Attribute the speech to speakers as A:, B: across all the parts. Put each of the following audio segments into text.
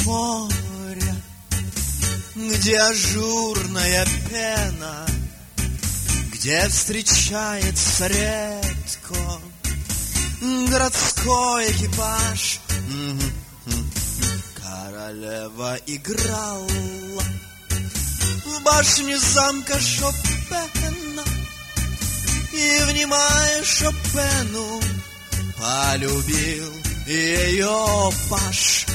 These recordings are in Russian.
A: моря, где ажурная пена, где встречается редко городской экипаж. Королева играла в башне замка Шопена, и, внимая Шопену, полюбил ее паж.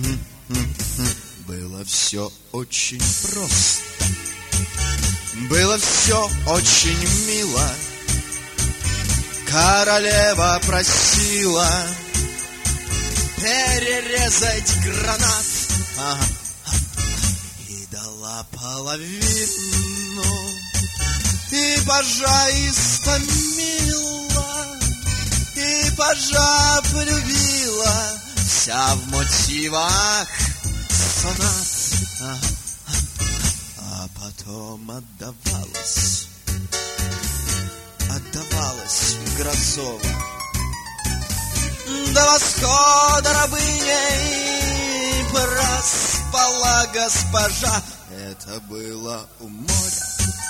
A: Было все очень просто, было все очень мило. Королева просила перерезать гранат, и дала половину, и пажа истомила, и пажа полюбила, вся в мотивах сонат, а потом отдавалась Грозова. До восхода рабыней проспала госпожа. Это было у моря,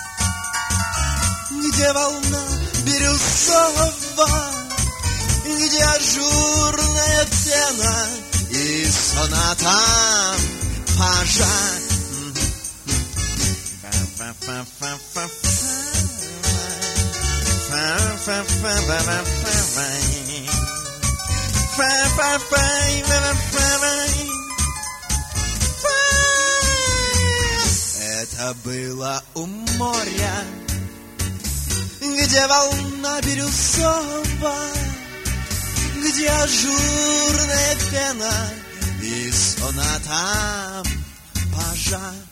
A: где волна бирюзовая, где ажурная пена и соната пажа. Это было у моря, где волна бирюзовая, где ажурная пена и соната пажа.